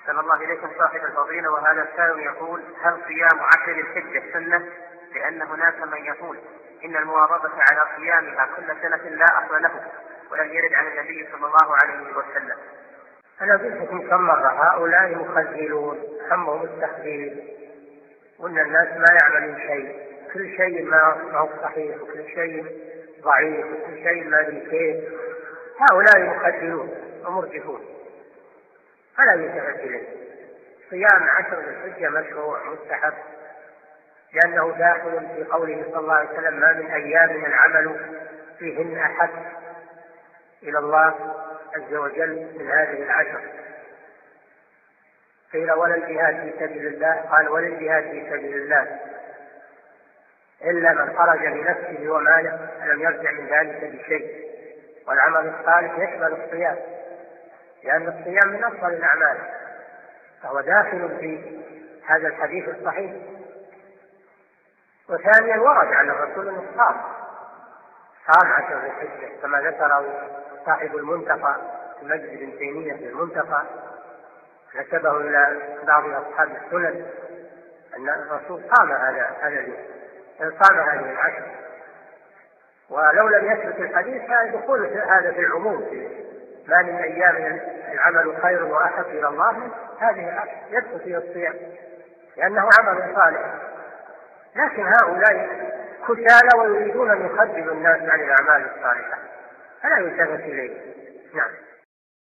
أحسن الله إليكم صاحب الفضيلة. وهذا السائل يقول: هل صيام 10 الحجة سنة؟ لأن هناك من يقول إن المواظبة على صيامها كل سنة لا أصل له، ولم يرد عن النبي صلى الله عليه وسلم. أنا قلت كم مرة هؤلاء مخزلون همهم التخزيل، وأن الناس ما يعملون شيء، كل شيء ما هو صحيح، وكل شيء ضعيف، وكل شيء ما ادري كيف. هؤلاء مخزلون ومرجفون، فلا يلتفت إليه. صيام 10 ذي الحجة مشروع مستحب، لأنه داخل في قوله صلى الله عليه وسلم: ما من أيام العمل فيهن أحب إلى الله عز وجل من هذه العشر. قيل: ولا الجهاد في سبيل الله؟ قال: ولا الجهاد في سبيل الله إلا من خرج بنفسه وماله فلم يرجع من ذلك بشيء. والعمل الصالح يشمل الصيام، لأن الصيام من أفضل الأعمال، فهو داخل في هذا الحديث الصحيح. وثانيا ورد عن الرسول أنه صام 10 ذي الحجة، كما ذكره صاحب المنتقى في مسجد ابن تيمية في المنتقى، نسبه إلى بعض أصحاب السنن أن الرسول صام هذا اليوم، صام هذه العشر. ولو لم يثبت الحديث فيدخل هذا في العموم: ما من أيام العمل خير وأحب إلى الله من هذه العشر، يدخل فيه الصيام لأنه عمل صالح. لكن هؤلاء كسالى ويريدون أن يخرجوا الناس عن الأعمال الصالحة، فلا يلتفت إليه. نعم.